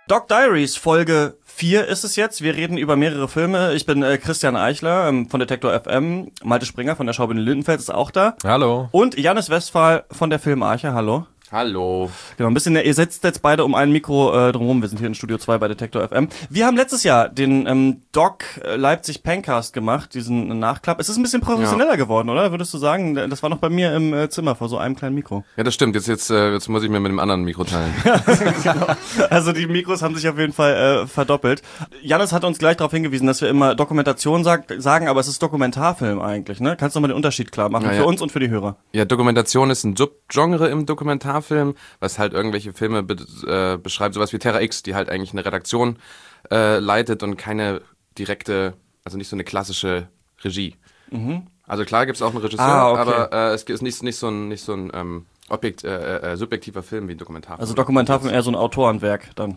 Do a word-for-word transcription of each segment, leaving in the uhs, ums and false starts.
Doc Diaries, Folge vier ist es jetzt. Wir reden über mehrere Filme. Ich bin äh, Christian Eichler ähm, von Detektor F M. Malte Springer von der Schaubühne Lindenfeld ist auch da. Hallo. Und Janis Westphal von der Filmarche. Hallo. Hallo. Genau, ein bisschen, ihr sitzt jetzt beide um ein Mikro äh, drumherum. Wir sind hier in Studio zwei bei Detektor F M. Wir haben letztes Jahr den ähm, Doc Leipzig Pencast gemacht, diesen Nachklapp. Es ist ein bisschen professioneller ja. geworden, oder? Würdest du sagen? Das war noch bei mir im äh, Zimmer vor so einem kleinen Mikro. Ja, das stimmt. Jetzt, jetzt, äh, jetzt muss ich mir mit dem anderen Mikro teilen. Genau. Also die Mikros haben sich auf jeden Fall äh, verdoppelt. Janis hat uns gleich darauf hingewiesen, dass wir immer Dokumentation sag, sagen, aber es ist Dokumentarfilm eigentlich, ne? Kannst du mal den Unterschied klar machen, ja, für ja. uns und für die Hörer? Ja, Dokumentation ist ein Subgenre im Dokumentarfilm. Film, was halt irgendwelche Filme be äh, beschreibt, sowas wie Terra X, die halt eigentlich eine Redaktion äh, leitet und keine direkte, also nicht so eine klassische Regie. Mhm. Also klar gibt es auch einen Regisseur, ah, okay. aber äh, es ist nicht, nicht so ein, nicht so ein ähm, Objekt, äh, äh, subjektiver Film wie ein Dokumentarfilm. Also Dokumentarfilm eher so ein Autorenwerk dann?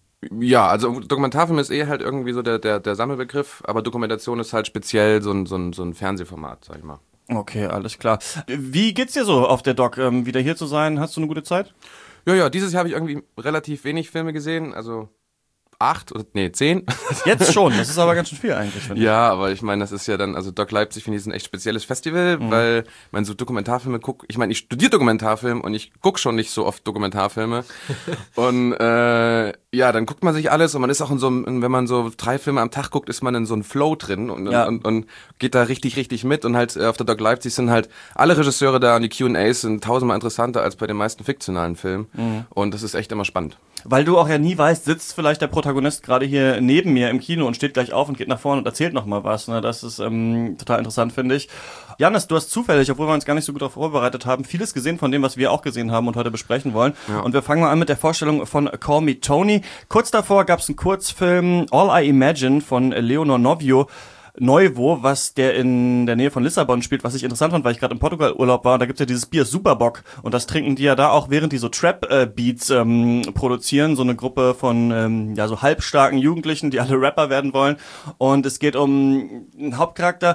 Ja, also Dokumentarfilm ist eh halt irgendwie so der, der, der Sammelbegriff, aber Dokumentation ist halt speziell so ein, so ein, so ein Fernsehformat, sag ich mal. Okay, alles klar. Wie geht's dir so auf der Doc, ähm, wieder hier zu sein? Hast du eine gute Zeit? Ja, ja, dieses Jahr habe ich irgendwie relativ wenig Filme gesehen, also acht oder nee, zehn. Jetzt schon, das ist aber ganz schön viel eigentlich, finde ich. Ja, aber ich meine, das ist ja dann, also Doc Leipzig finde ich ist ein echt spezielles Festival, mhm. weil man so Dokumentarfilme guckt, ich meine, ich studiere Dokumentarfilm und ich gucke schon nicht so oft Dokumentarfilme und äh, ja, dann guckt man sich alles und man ist auch in so einem, wenn man so drei Filme am Tag guckt, ist man in so einem Flow drin und, ja. und, und geht da richtig, richtig mit und halt auf der Doc Leipzig sind halt alle Regisseure da und die Q und A's sind tausendmal interessanter als bei den meisten fiktionalen Filmen mhm. und das ist echt immer spannend. Weil du auch ja nie weißt, sitzt vielleicht der Protagonist gerade hier neben mir im Kino und steht gleich auf und geht nach vorne und erzählt nochmal was. Ne? Das ist ähm, total interessant, finde ich. Janis, du hast zufällig, obwohl wir uns gar nicht so gut darauf vorbereitet haben, vieles gesehen von dem, was wir auch gesehen haben und heute besprechen wollen. Ja. Und wir fangen mal an mit der Vorstellung von Call Me Tony. Kurz davor gab es einen Kurzfilm All I Imagine von Leonor Novio. Neuvo, was der in der Nähe von Lissabon spielt, was ich interessant fand, weil ich gerade im Portugal-Urlaub war. Und da gibt's ja dieses Bier Superbock und das trinken die ja da auch, während die so Trap-Beats ähm, produzieren. So eine Gruppe von ähm, ja so halbstarken Jugendlichen, die alle Rapper werden wollen. Und es geht um einen Hauptcharakter.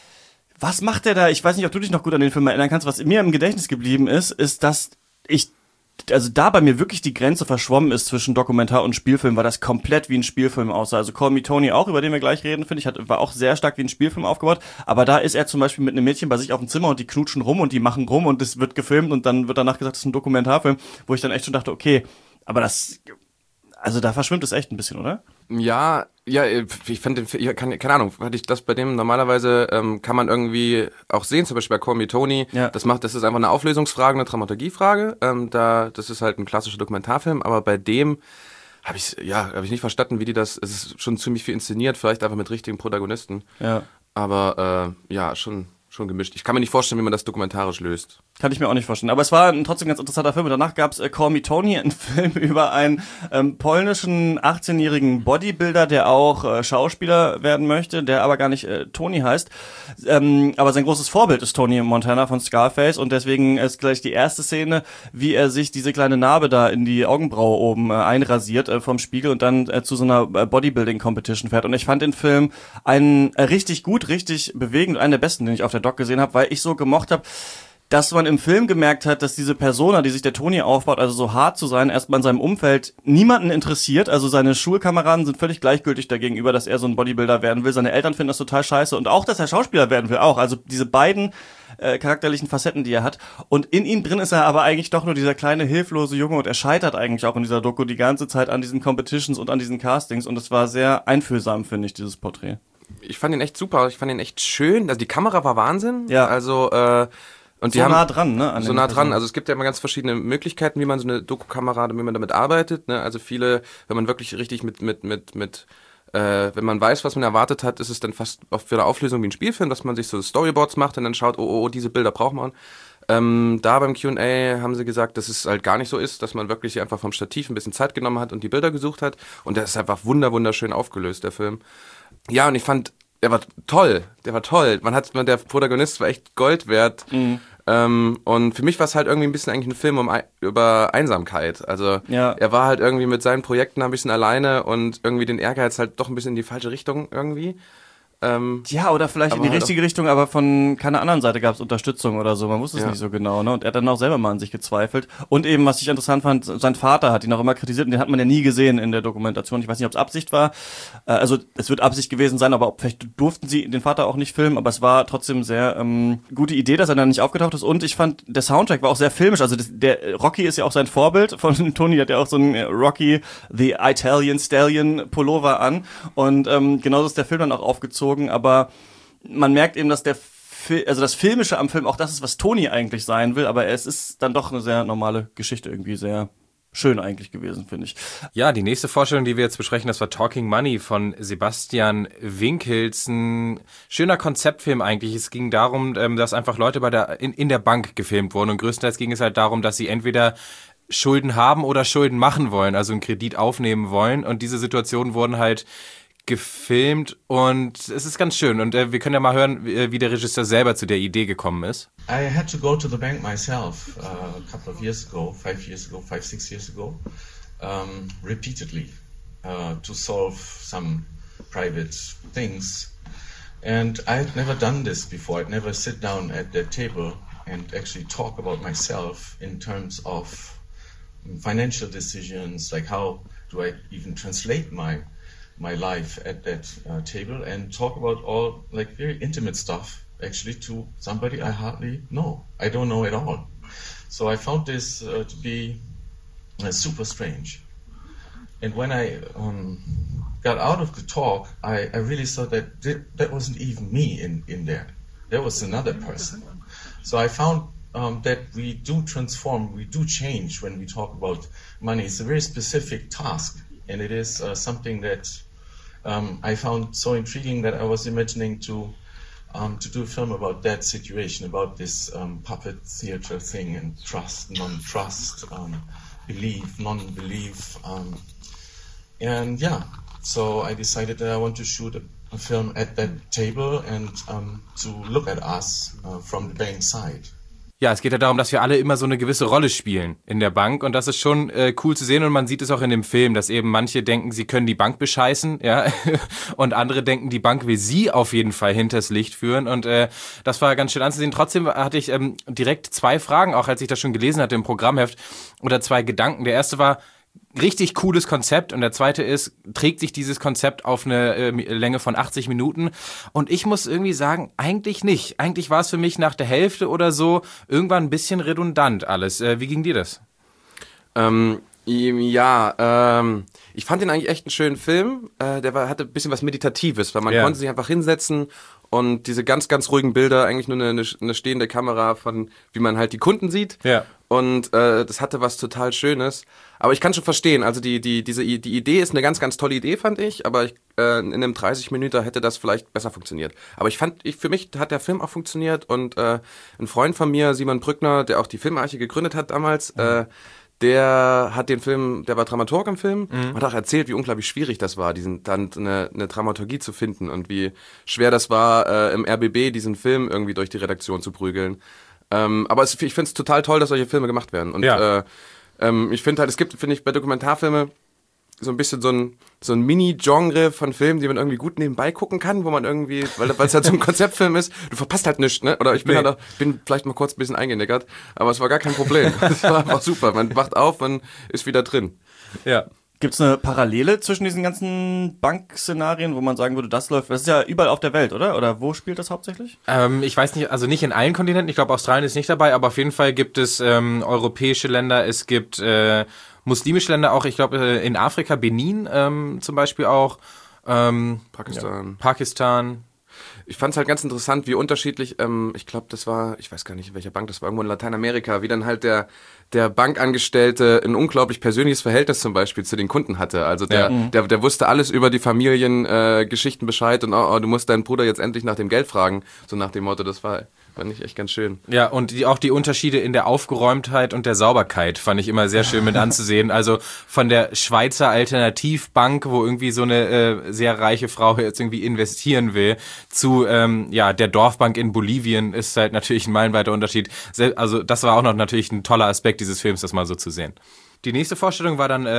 Was macht der da? Ich weiß nicht, ob du dich noch gut an den Film erinnern kannst. Was mir im Gedächtnis geblieben ist, ist, dass ich also da bei mir wirklich die Grenze verschwommen ist zwischen Dokumentar und Spielfilm, weil das komplett wie ein Spielfilm aussah. Also Call Me Tony auch, über den wir gleich reden, finde ich, hat, war auch sehr stark wie ein Spielfilm aufgebaut. Aber da ist er zum Beispiel mit einem Mädchen bei sich auf dem Zimmer und die knutschen rum und die machen rum und das wird gefilmt und dann wird danach gesagt, das ist ein Dokumentarfilm, wo ich dann echt schon dachte, okay, aber das, also da verschwimmt es echt ein bisschen, oder? Ja, ja, ich fand den, ich kann, keine Ahnung, hatte ich das bei dem normalerweise ähm, kann man irgendwie auch sehen, zum Beispiel bei Call Me Tony, ja. das macht, das ist einfach eine Auflösungsfrage, eine Dramaturgiefrage, ähm, da, das ist halt ein klassischer Dokumentarfilm, aber bei dem habe ich, ja, habe ich nicht verstanden, wie die das, es ist schon ziemlich viel inszeniert, vielleicht einfach mit richtigen Protagonisten, ja. aber äh, ja, schon, schon gemischt. Ich kann mir nicht vorstellen, wie man das dokumentarisch löst. Kann ich mir auch nicht vorstellen. Aber es war ein trotzdem ganz interessanter Film. Und danach gab's äh, Call Me Tony, ein Film über einen ähm, polnischen achtzehnjährigen Bodybuilder, der auch äh, Schauspieler werden möchte, der aber gar nicht äh, Tony heißt. Ähm, aber sein großes Vorbild ist Tony Montana von Scarface. Und deswegen ist gleich die erste Szene, wie er sich diese kleine Narbe da in die Augenbraue oben äh, einrasiert äh, vom Spiegel und dann äh, zu so einer äh, Bodybuilding-Competition fährt. Und ich fand den Film einen äh, richtig gut, richtig bewegend, einen der besten, den ich auf der Doc gesehen habe, weil ich so gemocht habe, dass man im Film gemerkt hat, dass diese Persona, die sich der Tony aufbaut, also so hart zu sein, erstmal in seinem Umfeld niemanden interessiert. Also seine Schulkameraden sind völlig gleichgültig dagegenüber, dass er so ein Bodybuilder werden will. Seine Eltern finden das total scheiße und auch, dass er Schauspieler werden will, auch. Also diese beiden äh, charakterlichen Facetten, die er hat. Und in ihm drin ist er aber eigentlich doch nur dieser kleine, hilflose Junge und er scheitert eigentlich auch in dieser Doku die ganze Zeit an diesen Competitions und an diesen Castings und es war sehr einfühlsam, finde ich, dieses Porträt. Ich fand ihn echt super, ich fand ihn echt schön. Also die Kamera war Wahnsinn. Ja. Also, äh, Und die so haben, nah dran, ne? An so nah dran. Also es gibt ja immer ganz verschiedene Möglichkeiten, wie man so eine Doku-Kamera, wie man damit arbeitet. Ne? Also viele, wenn man wirklich richtig mit, mit, mit, mit, äh, wenn man weiß, was man erwartet hat, ist es dann fast oft für eine Auflösung wie ein Spielfilm, dass man sich so Storyboards macht und dann schaut, oh, oh, oh diese Bilder braucht man. Ähm, da beim Q und A haben sie gesagt, dass es halt gar nicht so ist, dass man wirklich einfach vom Stativ ein bisschen Zeit genommen hat und die Bilder gesucht hat. Und der ist einfach wunder, wunderschön aufgelöst, der Film. Ja, und ich fand, der war toll, der war toll. Man hat, der Protagonist war echt Gold wert. Mhm. Ähm, und für mich war es halt irgendwie ein bisschen eigentlich ein Film um, über Einsamkeit. Also ja. er war halt irgendwie mit seinen Projekten ein bisschen alleine und irgendwie den Ehrgeiz halt doch ein bisschen in die falsche Richtung irgendwie. Ähm, ja, oder vielleicht in die halt richtige Richtung, aber von keiner anderen Seite gab es Unterstützung oder so. Man wusste es Ja. nicht so genau, ne? Und er hat dann auch selber mal an sich gezweifelt. Und eben, was ich interessant fand, sein Vater hat ihn auch immer kritisiert und den hat man ja nie gesehen in der Dokumentation. Ich weiß nicht, ob es Absicht war. Äh, also es wird Absicht gewesen sein, aber ob, vielleicht durften sie den Vater auch nicht filmen, aber es war trotzdem sehr ähm, gute Idee, dass er dann nicht aufgetaucht ist. Und ich fand, der Soundtrack war auch sehr filmisch. Also das, der Rocky ist ja auch sein Vorbild von Tony, hat ja auch so einen Rocky the Italian Stallion Pullover an. Und ähm, genauso ist der Film dann auch aufgezogen, aber man merkt eben, dass der Fil- also das Filmische am Film auch das ist, was Tony eigentlich sein will, aber es ist dann doch eine sehr normale Geschichte, irgendwie sehr schön eigentlich gewesen, finde ich. Ja, die nächste Vorstellung, die wir jetzt besprechen, das war Talking Money von Sebastian Winkels. Ein schöner Konzeptfilm eigentlich. Es ging darum, dass einfach Leute bei der in, in der Bank gefilmt wurden und größtenteils ging es halt darum, dass sie entweder Schulden haben oder Schulden machen wollen, also einen Kredit aufnehmen wollen und diese Situationen wurden halt gefilmt und es ist ganz schön und äh, wir können ja mal hören, wie, wie der Regisseur selber zu der Idee gekommen ist. I had to go to the bank myself uh, a couple of years ago, five years ago, five, six years ago, um, repeatedly uh, to solve some private things. And I had never done this before. I'd never sit down at that table and actually talk about myself in terms of financial decisions, like how do I even translate my my life at that uh, table and talk about all like very intimate stuff actually to somebody I hardly know. I don't know at all. So I found this uh, to be uh, super strange. And when I um, got out of the talk, I, I really saw that th- that wasn't even me in, in there. There was another person. So I found um, that we do transform, we do change when we talk about money. It's a very specific task, and it is uh, something that um, I found so intriguing that I was imagining to um, to do a film about that situation, about this um, puppet theater thing, and trust, non-trust, um, belief, non-belief. Um, and yeah, so I decided that I want to shoot a, a film at that table and um, to look at us uh, from the bank side. Ja, es geht ja darum, dass wir alle immer so eine gewisse Rolle spielen in der Bank und das ist schon äh, cool zu sehen und man sieht es auch in dem Film, dass eben manche denken, sie können die Bank bescheißen, ja, und andere denken, die Bank will sie auf jeden Fall hinters Licht führen und äh, das war ganz schön anzusehen. Trotzdem hatte ich ähm, direkt zwei Fragen, auch als ich das schon gelesen hatte im Programmheft, oder zwei Gedanken. Der erste war, richtig cooles Konzept und der zweite ist, trägt sich dieses Konzept auf eine äh, Länge von achtzig Minuten und ich muss irgendwie sagen, eigentlich nicht. Eigentlich war es für mich nach der Hälfte oder so irgendwann ein bisschen redundant alles. Äh, wie ging dir das? Ähm, ja, ähm, ich fand den eigentlich echt einen schönen Film. Äh, der war, hatte ein bisschen was Meditatives, weil man Ja. konnte sich einfach hinsetzen und diese ganz, ganz ruhigen Bilder, eigentlich nur eine, eine, eine stehende Kamera von, wie man halt die Kunden sieht. Ja. Und äh, das hatte was total Schönes. Aber ich kann schon verstehen, also die die diese die Idee ist eine ganz, ganz tolle Idee, fand ich. Aber ich, äh, in einem dreißig Minuten hätte das vielleicht besser funktioniert. Aber ich fand, ich für mich hat der Film auch funktioniert. Und äh, ein Freund von mir, Simon Brückner, der auch die Filmarche gegründet hat damals, mhm. äh, der hat den Film, der war Dramaturg im Film mhm. und hat auch erzählt, wie unglaublich schwierig das war, diesen dann eine, eine Dramaturgie zu finden und wie schwer das war, äh, im R B B diesen Film irgendwie durch die Redaktion zu prügeln. Ähm, aber es, ich finde es total toll, dass solche Filme gemacht werden. Und ja. äh, ähm, ich finde halt, es gibt, finde ich, bei Dokumentarfilmen so ein bisschen so ein, so ein Mini-Genre von Filmen, die man irgendwie gut nebenbei gucken kann, wo man irgendwie, weil es halt so ein Konzeptfilm ist, du verpasst halt nichts, ne? Oder ich bin Nee. halt auch, bin vielleicht mal kurz ein bisschen eingenickert, aber es war gar kein Problem. Es war einfach super. Man wacht auf, man ist wieder drin. Ja. Gibt's eine Parallele zwischen diesen ganzen Bankszenarien, wo man sagen würde, das läuft, das ist ja überall auf der Welt, oder? Oder wo spielt das hauptsächlich? Ähm, ich weiß nicht, also nicht in allen Kontinenten, ich glaube Australien ist nicht dabei, aber auf jeden Fall gibt es ähm, europäische Länder, es gibt äh, muslimische Länder auch, ich glaube äh, in Afrika, Benin ähm, zum Beispiel auch, ähm, Pakistan. Ja, Pakistan. Ich fand es halt ganz interessant, wie unterschiedlich, ähm, ich glaube, das war, ich weiß gar nicht, in welcher Bank, das war irgendwo in Lateinamerika, wie dann halt der der Bankangestellte ein unglaublich persönliches Verhältnis zum Beispiel zu den Kunden hatte. Also der Ja. der, der wusste alles über die Familiengeschichten äh, Geschichten Bescheid und oh, oh, du musst deinen Bruder jetzt endlich nach dem Geld fragen, so nach dem Motto, das war fand ich echt ganz schön. Ja, und die, auch die Unterschiede in der Aufgeräumtheit und der Sauberkeit fand ich immer sehr schön mit anzusehen. Also von der Schweizer Alternativbank, wo irgendwie so eine äh, sehr reiche Frau jetzt irgendwie investieren will, zu ähm, ja der Dorfbank in Bolivien ist halt natürlich ein meilenweiter Unterschied. Also das war auch noch natürlich ein toller Aspekt dieses Films, das mal so zu sehen. Die nächste Vorstellung war dann äh,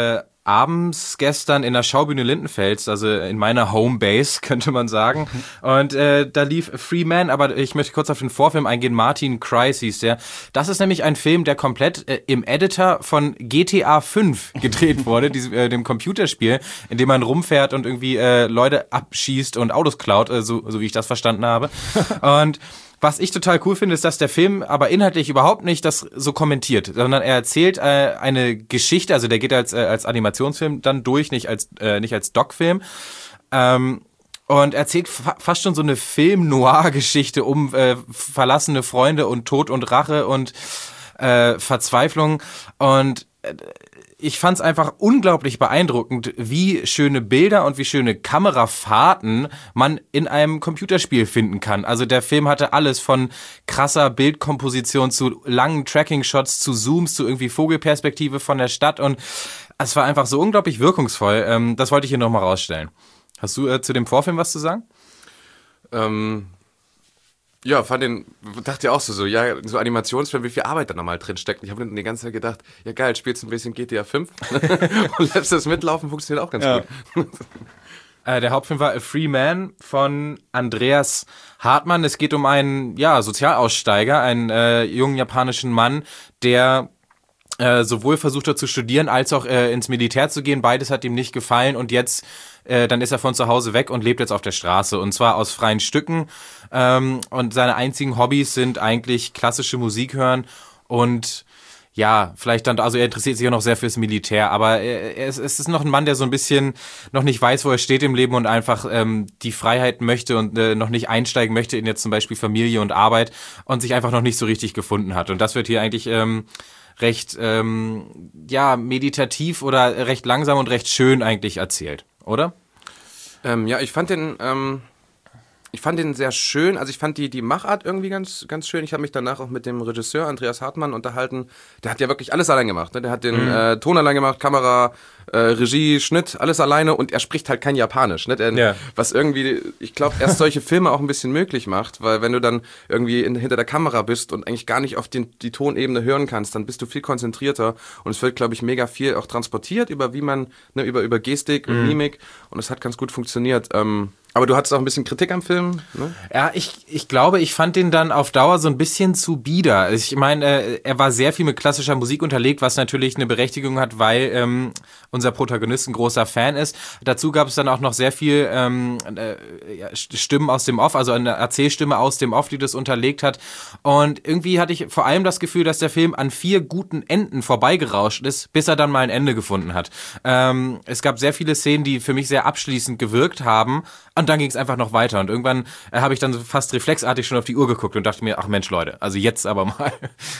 abends gestern in der Schaubühne Lindenfels, also in meiner Homebase, könnte man sagen. Und äh, da lief Free Man, aber ich möchte kurz auf den Vorfilm eingehen. Martin Kreis hieß der. Das ist nämlich ein Film, der komplett äh, im Editor von G T A fünf gedreht wurde, diesem, äh, dem Computerspiel, in dem man rumfährt und irgendwie äh, Leute abschießt und Autos klaut, äh, so, so wie ich das verstanden habe. Und was ich total cool finde, ist, dass der Film aber inhaltlich überhaupt nicht das so kommentiert, sondern er erzählt äh, eine Geschichte, also der geht als äh, als Animationsfilm dann durch, nicht als äh, nicht als Doc-Film. Ähm, und erzählt fa- fast schon so eine Film-Noir-Geschichte um äh, verlassene Freunde und Tod und Rache und äh, Verzweiflung. Und äh, ich fand's einfach unglaublich beeindruckend, wie schöne Bilder und wie schöne Kamerafahrten man in einem Computerspiel finden kann. Also der Film hatte alles von krasser Bildkomposition zu langen Tracking-Shots, zu Zooms, zu irgendwie Vogelperspektive von der Stadt und es war einfach so unglaublich wirkungsvoll. Ähm, das wollte ich hier nochmal rausstellen. Hast du äh, zu dem Vorfilm was zu sagen? Ähm... Ja, fand den, dachte ja auch so, so, ja, so Animationsfilm, wie viel Arbeit da nochmal drin steckt. Ich habe die ganze Zeit gedacht, ja geil, spielst ein bisschen G T A fünf und lässt das mitlaufen, funktioniert auch ganz ja. gut. Äh, der Hauptfilm war A Free Man von Andreas Hartmann. Es geht um einen, ja, Sozialaussteiger, einen äh, jungen japanischen Mann, der äh, sowohl versucht hat zu studieren, als auch äh, ins Militär zu gehen. Beides hat ihm nicht gefallen und jetzt Äh, dann ist er von zu Hause weg und lebt jetzt auf der Straße und zwar aus freien Stücken ähm, und seine einzigen Hobbys sind eigentlich klassische Musik hören und ja, vielleicht dann, also er interessiert sich auch noch sehr fürs Militär, aber er, er ist, es ist noch ein Mann, der so ein bisschen noch nicht weiß, wo er steht im Leben und einfach ähm, die Freiheit möchte und äh, noch nicht einsteigen möchte in jetzt zum Beispiel Familie und Arbeit und sich einfach noch nicht so richtig gefunden hat und das wird hier eigentlich ähm, recht ähm, ja meditativ oder recht langsam und recht schön eigentlich erzählt. Oder? Ähm, ja, ich fand den, ähm, ich fand den sehr schön. Also ich fand die, die Machart irgendwie ganz, ganz schön. Ich habe mich danach auch mit dem Regisseur Andreas Hartmann unterhalten. Der hat ja wirklich alles allein gemacht. Ne? Der hat den mhm. äh, Ton allein gemacht, Kamera, äh, Regie, Schnitt, alles alleine und er spricht halt kein Japanisch. Ne? Der, ja. Was irgendwie, ich glaube, erst solche Filme auch ein bisschen möglich macht, weil wenn du dann irgendwie in, hinter der Kamera bist und eigentlich gar nicht auf den, die Tonebene hören kannst, dann bist du viel konzentrierter und es wird, glaube ich, mega viel auch transportiert über wie man, ne, über, über Gestik und mhm. Mimik und es hat ganz gut funktioniert. Ähm, Aber du hattest auch ein bisschen Kritik am Film, ne? Ja, ich, ich glaube, ich fand den dann auf Dauer so ein bisschen zu bieder. Ich meine, äh, er war sehr viel mit klassischer Musik unterlegt, was natürlich eine Berechtigung hat, weil ähm, unser Protagonist ein großer Fan ist. Dazu gab es dann auch noch sehr viel ähm, äh, ja, Stimmen aus dem Off, also eine Erzählstimme aus dem Off, die das unterlegt hat. Und irgendwie hatte ich vor allem das Gefühl, dass der Film an vier guten Enden vorbeigerauscht ist, bis er dann mal ein Ende gefunden hat. Ähm, es gab sehr viele Szenen, die für mich sehr abschließend gewirkt haben. Und dann ging es einfach noch weiter. Und irgendwann äh, habe ich dann so fast reflexartig schon auf die Uhr geguckt und dachte mir, ach Mensch, Leute, also jetzt aber mal.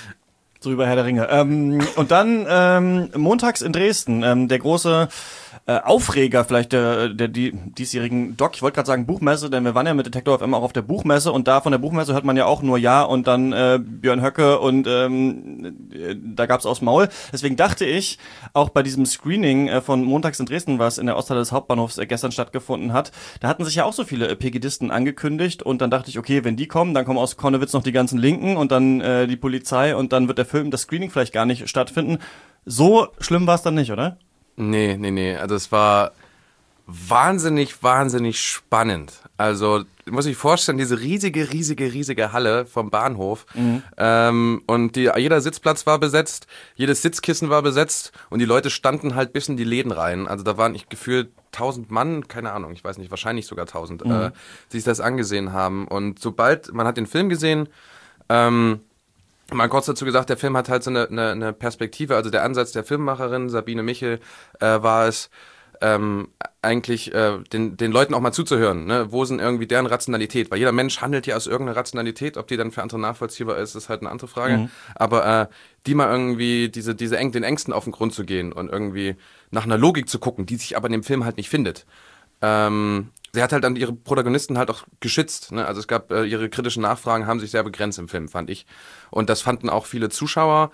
So über Herr der Ringe. Ähm, und dann ähm, montags in Dresden, ähm, der große äh, Aufreger vielleicht der, der die, diesjährigen Doc, ich wollte gerade sagen Buchmesse, denn wir waren ja mit Detektor F M auch auf der Buchmesse und da von der Buchmesse hört man ja auch nur Ja und dann äh, Björn Höcke und ähm, da gab's aufs Maul. Deswegen dachte ich, auch bei diesem Screening äh, von montags in Dresden, was in der Osthalle des Hauptbahnhofs äh, gestern stattgefunden hat, da hatten sich ja auch so viele äh, Pegidisten angekündigt und dann dachte ich, okay, wenn die kommen, dann kommen aus Konnewitz noch die ganzen Linken und dann äh, die Polizei und dann wird der Film, das Screening vielleicht gar nicht stattfinden. So schlimm war es dann nicht, oder? Nee, nee, nee. Also es war wahnsinnig, wahnsinnig spannend. Also du musst dich vorstellen, diese riesige, riesige, riesige Halle vom Bahnhof. Mhm. Ähm, und die, jeder Sitzplatz war besetzt, jedes Sitzkissen war besetzt und die Leute standen halt bis in die Läden rein. Also da waren ich gefühlt tausend Mann, keine Ahnung, ich weiß nicht, wahrscheinlich sogar tausend, mhm. äh, die sich das angesehen haben. Und sobald, man hat den Film gesehen, ähm, mal kurz dazu gesagt, der Film hat halt so eine, eine, eine Perspektive, also der Ansatz der Filmemacherin Sabine Michel äh, war es, ähm, eigentlich äh, den, den Leuten auch mal zuzuhören, ne? Wo sind irgendwie deren Rationalität, weil jeder Mensch handelt ja aus irgendeiner Rationalität, ob die dann für andere nachvollziehbar ist, ist halt eine andere Frage, mhm. aber äh, die mal irgendwie diese, diese Eng, den Ängsten auf den Grund zu gehen und irgendwie nach einer Logik zu gucken, die sich aber in dem Film halt nicht findet. Ähm, sie hat halt dann ihre Protagonisten halt auch geschützt, ne? Also es gab, äh, ihre kritischen Nachfragen haben sich sehr begrenzt im Film, fand ich. Und das fanden auch viele Zuschauer.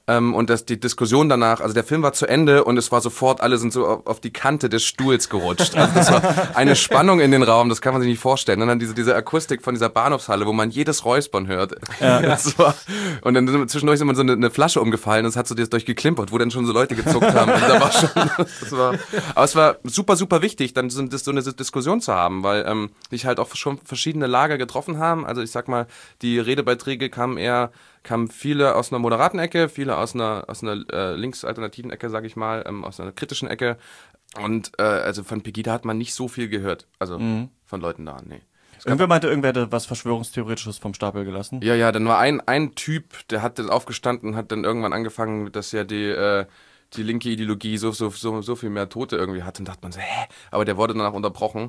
Ähm, und das, die Diskussion danach, also der Film war zu Ende und es war sofort, alle sind so auf, auf die Kante des Stuhls gerutscht. Also das war eine Spannung in den Raum, das kann man sich nicht vorstellen. Und dann diese, diese Akustik von dieser Bahnhofshalle, wo man jedes Räuspern hört. Ja. Das war, und dann sind, zwischendurch ist immer so eine, eine Flasche umgefallen und es hat so das durchgeklimpert, wo dann schon so Leute gezuckt haben. Und da war schon, das war, aber es war super, super wichtig, dann so, so eine Diskussion zu haben, weil ähm, sich halt auch schon verschiedene Lager getroffen haben. Also ich sag mal, die Redebeiträge kamen eher kamen viele aus einer moderaten Ecke, viele aus einer aus einer äh, linksalternativen Ecke, sage ich mal, ähm, aus einer kritischen Ecke. Und äh, also von Pegida hat man nicht so viel gehört, also mhm. von Leuten da, nee. Irgendwer meinte, irgendwer hätte was Verschwörungstheoretisches vom Stapel gelassen. Ja, ja, dann war ein ein Typ, der hat dann aufgestanden und hat dann irgendwann angefangen, dass ja die äh, die linke Ideologie so so so so viel mehr Tote irgendwie hat. Und dachte man so, hä? Aber der wurde danach unterbrochen.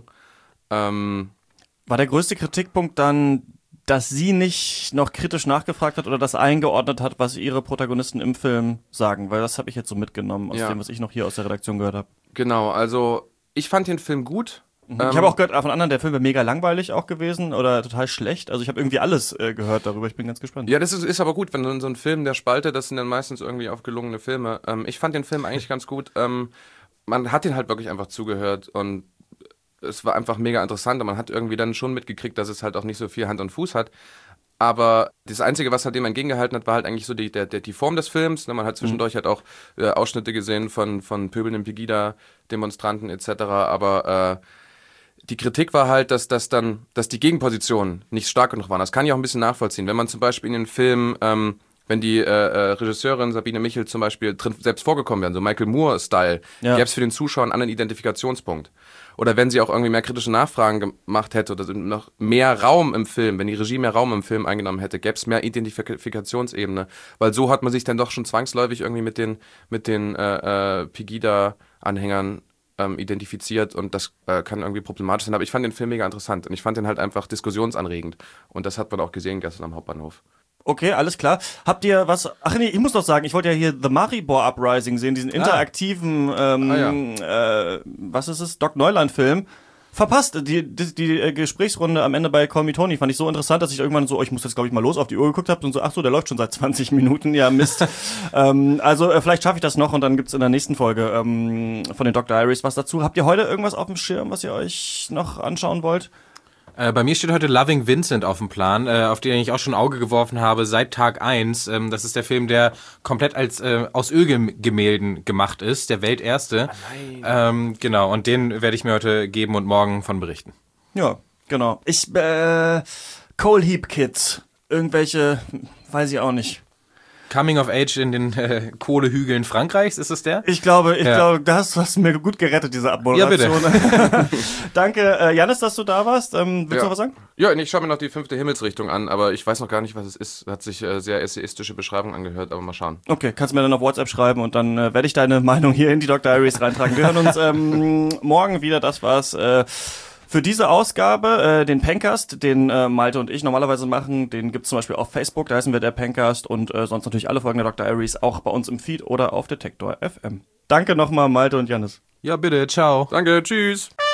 Ähm, war der größte Kritikpunkt dann, dass sie nicht noch kritisch nachgefragt hat oder das eingeordnet hat, was ihre Protagonisten im Film sagen? Weil das habe ich jetzt so mitgenommen aus ja. dem, was ich noch hier aus der Redaktion gehört habe. Genau, also ich fand den Film gut. Mhm. Ähm, ich habe auch gehört von anderen, der Film wäre mega langweilig auch gewesen oder total schlecht. Also ich habe irgendwie alles äh, gehört darüber, ich bin ganz gespannt. Ja, das ist, ist aber gut, wenn so ein Film der Spalte, das sind dann meistens irgendwie auch gelungene Filme. Ähm, ich fand den Film eigentlich ganz gut. Ähm, man hat den halt wirklich einfach zugehört und es war einfach mega interessant und man hat irgendwie dann schon mitgekriegt, dass es halt auch nicht so viel Hand und Fuß hat. Aber das Einzige, was halt dem entgegengehalten hat, war halt eigentlich so die, der, der, die Form des Films. Man hat zwischendurch mhm. halt auch äh, Ausschnitte gesehen von, von pöbelnden Pegida-Demonstranten et cetera. Aber äh, die Kritik war halt, dass, dass, dann, dass die Gegenpositionen nicht stark genug waren. Das kann ich auch ein bisschen nachvollziehen. Wenn man zum Beispiel in den Film... Ähm, wenn die äh, äh, Regisseurin Sabine Michel zum Beispiel drin selbst vorgekommen wären, so Michael Moore-Style, ja. gäbe es für den Zuschauer einen anderen Identifikationspunkt. Oder wenn sie auch irgendwie mehr kritische Nachfragen gemacht hätte oder noch mehr Raum im Film, wenn die Regie mehr Raum im Film eingenommen hätte, gäbe es mehr Identifikationsebene. Weil so hat man sich dann doch schon zwangsläufig irgendwie mit den, mit den äh, äh, Pegida-Anhängern ähm, identifiziert und das äh, kann irgendwie problematisch sein. Aber ich fand den Film mega interessant und ich fand den halt einfach diskussionsanregend. Und das hat man auch gesehen gestern am Hauptbahnhof. Okay, alles klar. Habt ihr was... Ach nee, ich muss noch sagen, ich wollte ja hier The Maribor Uprising sehen, diesen interaktiven, ah. ähm, ah, ja. äh, was ist es, Doc Neuland-Film. Verpasst. Die, die, die Gesprächsrunde am Ende bei Call Me Tony fand ich so interessant, dass ich irgendwann so, oh, ich muss jetzt glaube ich mal los, auf die Uhr geguckt habe und so, ach so, der läuft schon seit zwanzig Minuten, ja Mist. ähm, also äh, vielleicht schaffe ich das noch und dann gibt's in der nächsten Folge ähm, von den Doc Diaries was dazu. Habt ihr heute irgendwas auf dem Schirm, was ihr euch noch anschauen wollt? Äh, bei mir steht heute Loving Vincent auf dem Plan, äh, auf den ich auch schon ein Auge geworfen habe seit Tag eins. Ähm, das ist der Film, der komplett als äh, aus Ölgemälden gemacht ist, der welterste. Ah, ähm, genau, und den werde ich mir heute geben und morgen von berichten. Ja, genau. Ich, äh, Coal Heap Kids, irgendwelche, weiß ich auch nicht. Coming of Age in den äh, Kohlehügeln Frankreichs, ist es der? Ich glaube, ich ja. glaube, das hast du mir gut gerettet, diese Abmoderation. Ja, bitte. Danke, äh, Jannis, dass du da warst. Ähm, willst ja. du noch was sagen? Ja, ich schaue mir noch die fünfte Himmelsrichtung an, aber ich weiß noch gar nicht, was es ist. Hat sich äh, sehr essayistische Beschreibung angehört, aber mal schauen. Okay, kannst du mir dann auf WhatsApp schreiben und dann äh, werde ich deine Meinung hier in die Doc Diaries reintragen. Wir hören uns ähm, morgen wieder. Das war's. Äh, Für diese Ausgabe, äh, den Pencast, den äh, Malte und ich normalerweise machen, den gibt's zum Beispiel auf Facebook, da heißen wir der Pencast und äh, sonst natürlich alle Folgen der Doc Diaries auch bei uns im Feed oder auf Detektor F M. Danke nochmal, Malte und Jannis. Ja, bitte, ciao. Danke, tschüss.